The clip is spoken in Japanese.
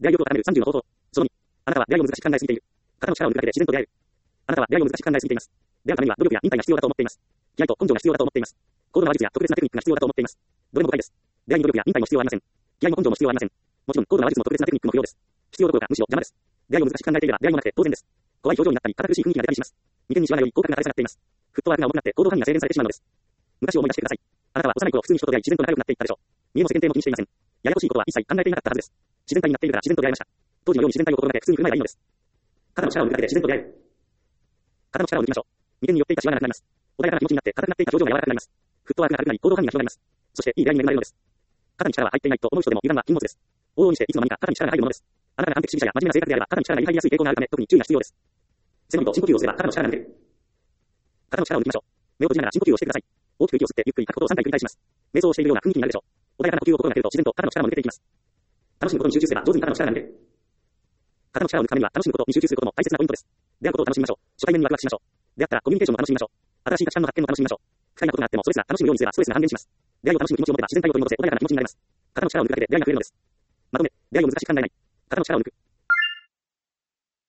出会いを固める30の方法。その2、あなたは出会いを難しく考えすぎている。肩の力を抜くだけで自然と出会える。あなたは出会いを難しく考えすぎています。出会うためには努力や忍耐が必要だと思っています。気合と根性が必要だと思っています。高度な話術や特別なテクニックが必要だと思っています。どれも誤解です。出会いに努力や忍耐も必要はありません。気合も根性も必要はありません。もちろん高度な話術も特別なテクニックも不要です。必要どころかむしろ邪魔です。出会いを難しく考えていれば出会いもなくて当然です。怖い表情になったり堅苦しい雰囲気が出たりします。眉間にシワが寄り口角が垂れ下がっています。フットワークが重くなって行動範囲が制限されてしまうのです。昔を思い出してください。あなたは幼い頃普通に人と出会い自然と仲良くなっていったでしょう。見栄も世間体も気にしていません。ややこしいことは一切考えていなかったはずです。自然体になっているから自然と出会いました。当時のように自然体を心がけ普通に振る舞えばいいのです。肩の力を抜くだけで自然と出会える。肩の力を抜きましょう。眉間に寄っていたシワがなくなります。穏やかな気持ちになって硬くなっていた表情が柔らかくなります。フットワークが軽くなり行動範囲が広がります。そしていい出会いに恵まれるのです。肩に力は入っていないと思う人でも油断は禁物です。往々にしていつの間にか肩に力が入るものです。あなたが完璧主義者や真面目な性格であれば肩に力が入りやすい傾向があるため特に注意が必要です。背伸びと深呼吸をすれば肩の力が抜ける。肩の力を抜きましょう。目を閉じながら深呼吸をしてください。大きく息を吸ってゆっくり吐くことを3回繰り返します。瞑想をしているような雰囲気になるでしょう。穏やかな呼吸を心がけると自然と肩の力も抜けていきます。楽しむことに集中すれば上手に肩の力が抜ける。肩の力を抜くためには楽しむことに集中することも大切なポイントです。出会うことを楽しみましょう。初対面にワクワクしましょう。出会ったらコミュニケーションも楽しみましょう。新しい価値観の発見も楽しみましょう。不快なことがあってもストレスが楽しむようにすればストレスが半減します。出会いを楽しむ気持ちを持てば自然体を取り戻せ穏やかな気持ちになります。肩の力を抜くだけで出会いがくれるのです。まとめ、出会いを難しく考えない。肩の力を抜く。